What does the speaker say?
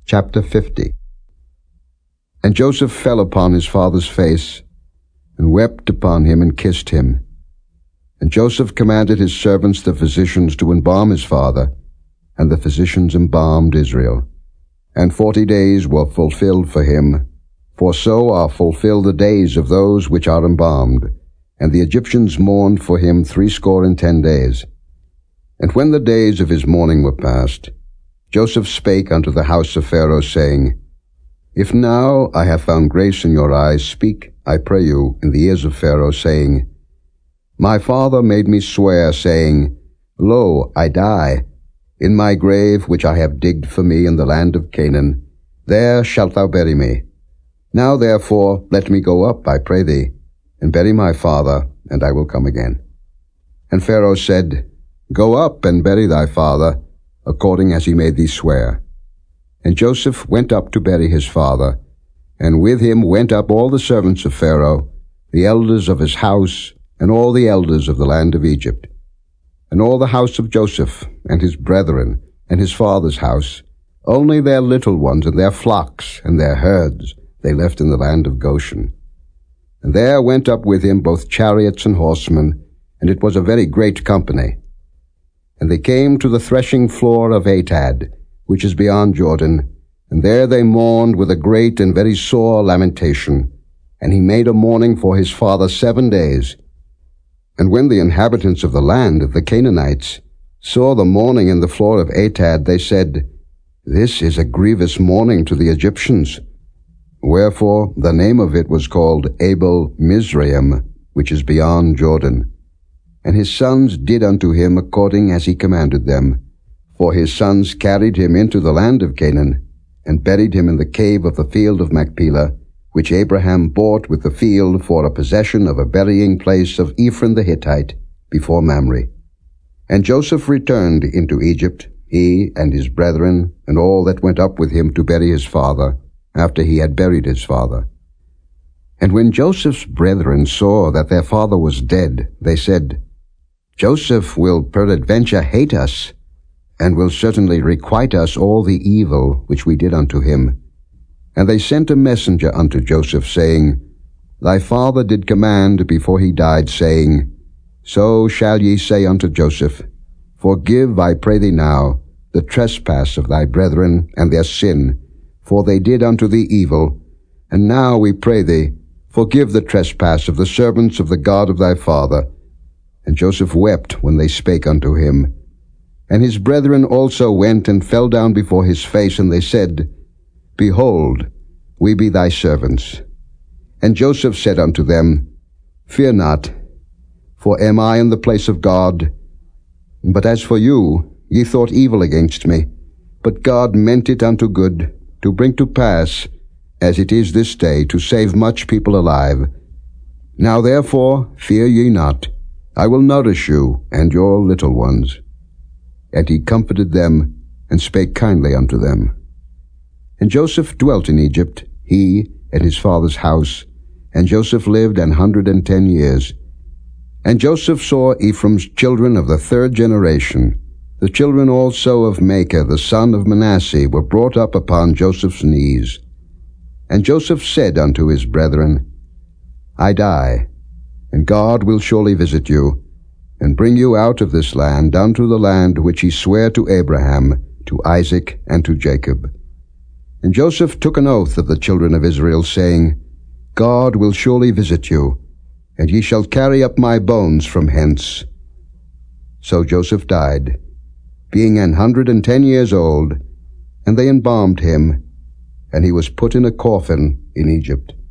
Chapter 50. And Joseph fell upon his father's face, and wept upon him, and kissed him. And Joseph commanded his servants the physicians to embalm his father, and the physicians embalmed Israel. And 40 days were fulfilled for him, for so are fulfilled the days of those which are embalmed. And the Egyptians mourned for him 60 days. And when the days of his mourning were past, Joseph spake unto the house of Pharaoh, saying, If now I have found grace in your eyes, speak, I pray you, in the ears of Pharaoh, saying, My father made me swear, saying, Lo, I die. In my grave which I have digged for me in the land of Canaan, there shalt thou bury me. Now therefore let me go up, I pray thee, and bury my father, and I will come again. And Pharaoh said, Go up and bury thy father, according as he made thee swear. And Joseph went up to bury his father, and with him went up all the servants of Pharaoh, the elders of his house, and all the elders of the land of Egypt. And all the house of Joseph, and his brethren, and his father's house, only their little ones, and their flocks, and their herds, they left in the land of Goshen. And there went up with him both chariots and horsemen, and it was a very great company. And they came to the threshing floor of Atad, which is beyond Jordan, and there they mourned with a great and very sore lamentation. And he made a mourning for his father 7 days. And when the inhabitants of the land, the Canaanites, saw the mourning in the floor of Atad, they said, This is a grievous mourning to the Egyptians. Wherefore the name of it was called Abel Mizraim, which is beyond Jordan. And his sons did unto him according as he commanded them. For his sons carried him into the land of Canaan, and buried him in the cave of the field of Machpelah, which Abraham bought with the field for a possession of a burying place of Ephron the Hittite, before Mamre. And Joseph returned into Egypt, he and his brethren, and all that went up with him to bury his father, after he had buried his father. And when Joseph's brethren saw that their father was dead, they said, Joseph will peradventure hate us, and will certainly requite us all the evil which we did unto him. And they sent a messenger unto Joseph, saying, Thy father did command before he died, saying, So shall ye say unto Joseph, Forgive, I pray thee now, the trespass of thy brethren and their sin, for they did unto thee evil. And now we pray thee, forgive the trespass of the servants of the God of thy father. And Joseph wept when they spake unto him. And his brethren also went and fell down before his face, and they said, Behold, we be thy servants. And Joseph said unto them, Fear not, for am I in the place of God? But as for you, ye thought evil against me, but God meant it unto good, to bring to pass, as it is this day, to save much people alive. Now therefore fear ye not, I will nourish you and your little ones. And he comforted them, and spake kindly unto them. And Joseph dwelt in Egypt, he and his father's house, and Joseph lived 110 years. And Joseph saw Ephraim's children of the 3rd generation. The children also of Machir the son of Manasseh were brought up upon Joseph's knees. And Joseph said unto his brethren, I die, and God will surely visit you, and bring you out of this land unto the land which he sware to Abraham, to Isaac, and to Jacob. And Joseph took an oath of the children of Israel, saying, God will surely visit you, and ye shall carry up my bones from hence. So Joseph died, being 110 years old, and they embalmed him, and he was put in a coffin in Egypt.